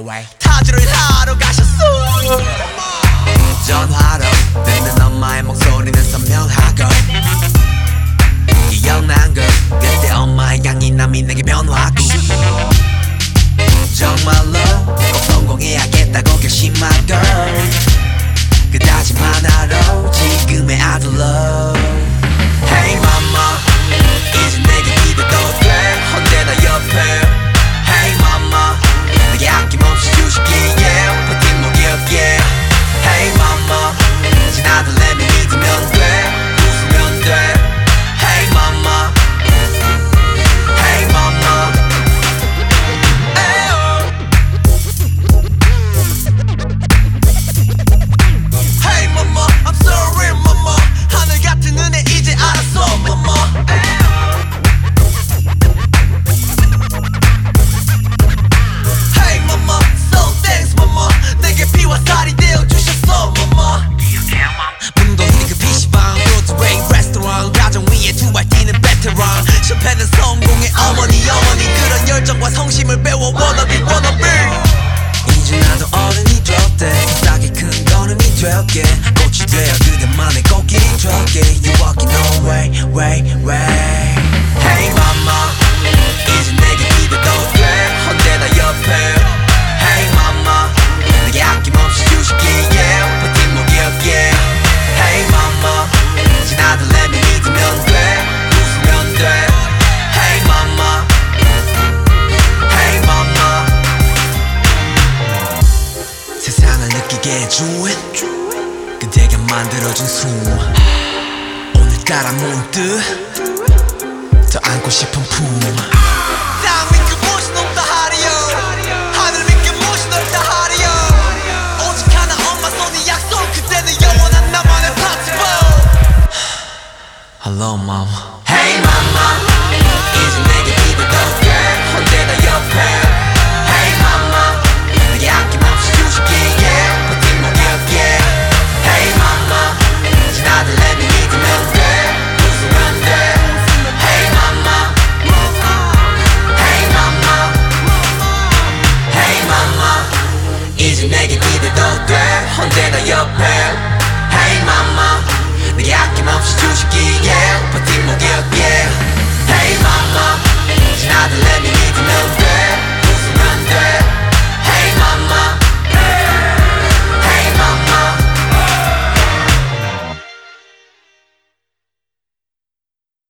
away. 타주를 하러 가셨어. 전화로 듣는 엄마의 목소리는 선명하고 기억난 걸 그때 엄마의 강인함이 내게 변화하고 정말로 꼭 성공해야겠다고 결심하고 그 다짐 하나로 지금의 아들로 Hey mama 이제 내게 기대도 돼 언제나 옆에 Hey mama 내게 아낌없이 주시기에 버팀목 기억해 Hey mama 진 아들 내미 믿으면 돼 웃으면 돼 Hey mama Hey mama Hey mama I'm sorry mama 하늘 같은 은혜 이제 알았어 mama Hey mama so thanks mama 내게 피와 살이 되어주셨어 mama 문도 우리 그 PC방 브로드웨이 레스토랑 가정 위에 두 발 뛰는 베테랑 실패는 성공의 어머니 그런 열정과 성심을 배워 wannabe 이제 나도 어른이 됐대 세상에 큰 걸음이 될게 꽃이 되어 그대만의 꽃길이 될게 You walking away way Hey mama 이제 내게 기대도 돼 언제나 옆에 Hey mama 내게 아낌없이 주시기에 버팀목 기억해 Hey mama 진 아들 내미 믿으면 돼 웃으면 돼 Hey mama Hey mama 세상을 느끼게 해준 그대가 만들어준 숨 오늘따라 문득 더 안고 싶은 품 땅 위에 무엇이 높다 하리요 하늘 위에 무엇이 넓다 하리요 오직 하나 엄마 손이 약속 그대는 영원한 나만의 파티보 Hello mom Hey mama 이제 내게